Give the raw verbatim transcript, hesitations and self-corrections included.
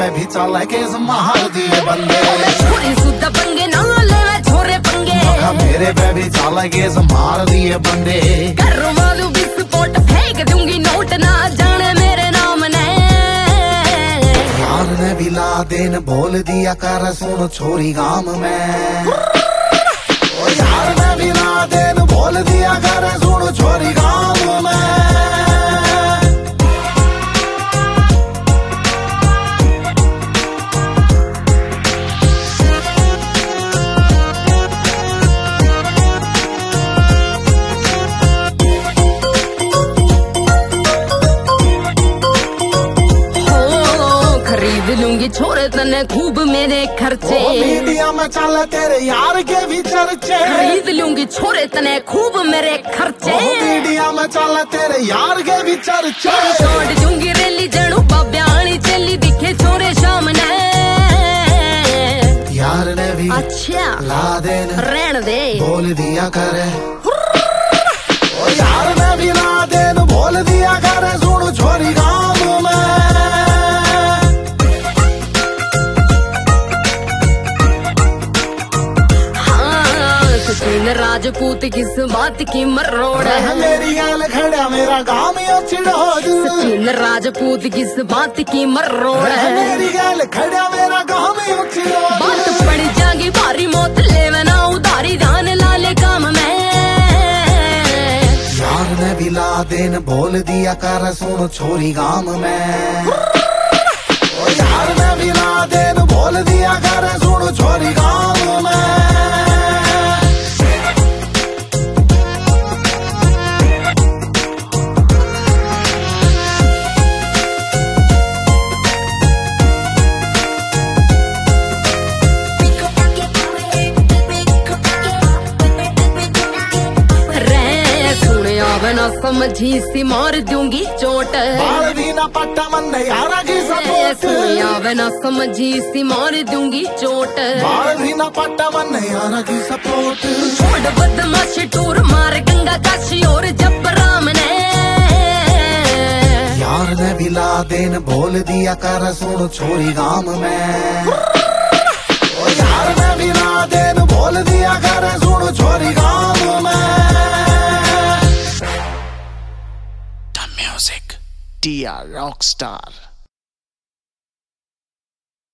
भी चल के मार दिए बंदे। छोरी सुद्धा पंगे ना लेवे छोरे पंगे, मेरे पे भी चल के मार दिए बंदे। घर वालू विस्फोट फेंक दूंगी नोट ना जाने मेरे नाम ने। यार ने भी ला देन बोल दिया कर सुन छोरी गाम में। ओ यार ने भी ला देन बोल दिया कर सुन छोरी गाम में। खरीद लूंगी छोरे तने खूब मेरे खर्चे। मीडिया में चल तेरे यार के भी चर्चे। खरीद लूंगी छोरे तने खूब मेरे खर्चे। मीडिया में चल तेरे यार के भी चर्चे। छोड़ दूंगी रेली जड़ू बाब्याणी चली दिखे छोरे सामने। यार ने भी अच्छा ला देन रहन दे बोल दिया करे। ओ यार ने भी ला देन बोल दिया करे सुन छोरी गाम में। सचिन राजपूत किस बात की मरोड़ है। मेरी गाल खड़ा मेरा गाम चिड़ोद। सचिन राजपूत किस बात की मरोड़ है। मेरी गाल खड़ा मेरा गाम चिड़ोद। बात पड़ जागी भारी मौत लेवे ना उधारी धान लाले काम में। यार ने भी ला देन बोल दिया कर सुन छोरी गाम में। ओ यार ने भी ला देन बोल दिया कर सुन छोरी गाम में। ना समझी सी मार दूंगी चोट। बाल भी ना पट्टा मन यारा की सपोर्ट। सुनिया ना समझी सी मार दूंगी चोट। बाल भी ना पट्टा मन यारा की सपोर्ट। छोड़ बदमाशी टूर मार गंगा काशी और जब राम ने। यार ने भी ला देन बोल दिया कर सुन छोरी गाम में। ओ यार ने भी ला देन बोल दिया कर सुन छोरी गाम में। Music, D R Rockstar.